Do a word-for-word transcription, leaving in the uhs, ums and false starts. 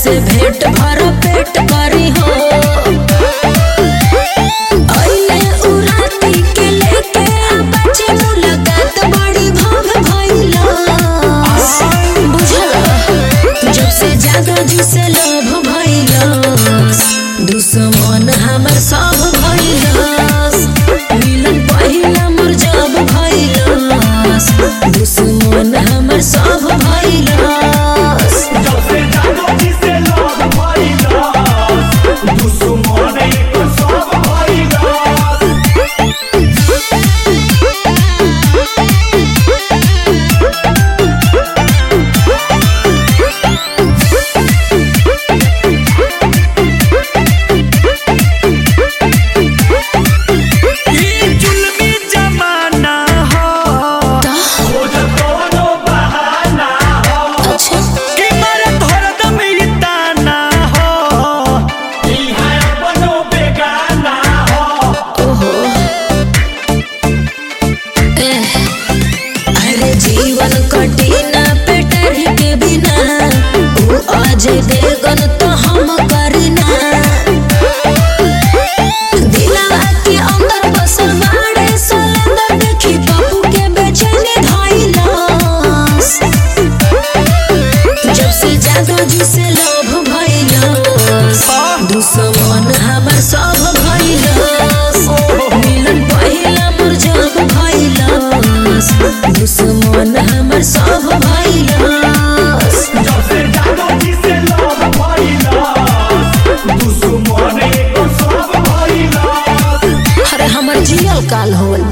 से भेंट भर पेट करी हो अइले उ राती के लेके बच्चे मुलाकात बड़ी भाव भइला बुझला जब से जागा जी से लोभ भइला दुश्मन हमर सब भइलास मिलन पहिला मोर जब भइलास दुश्मन हमर सब भइलास जब से जागा जी से लोभ भइलास दुश्मन एकर सब भइलास जीवन कटिना पेटर के बिना उ अजय देवगन तो हम करिना दिलवा के अंदर बसल बाड़े सलेंदर देखी बाबू के बेचैनी धइलास जब से जागा जी से लोभ भइलास दुश्मन हमर सब भइलास मिलन पहिला मोर जब भइलास दुश्मन हमर सब भइलास जब से जागा जी से लोभ भइलास दुश्मन एकर सब भइलास अरे हमर जियल काल होल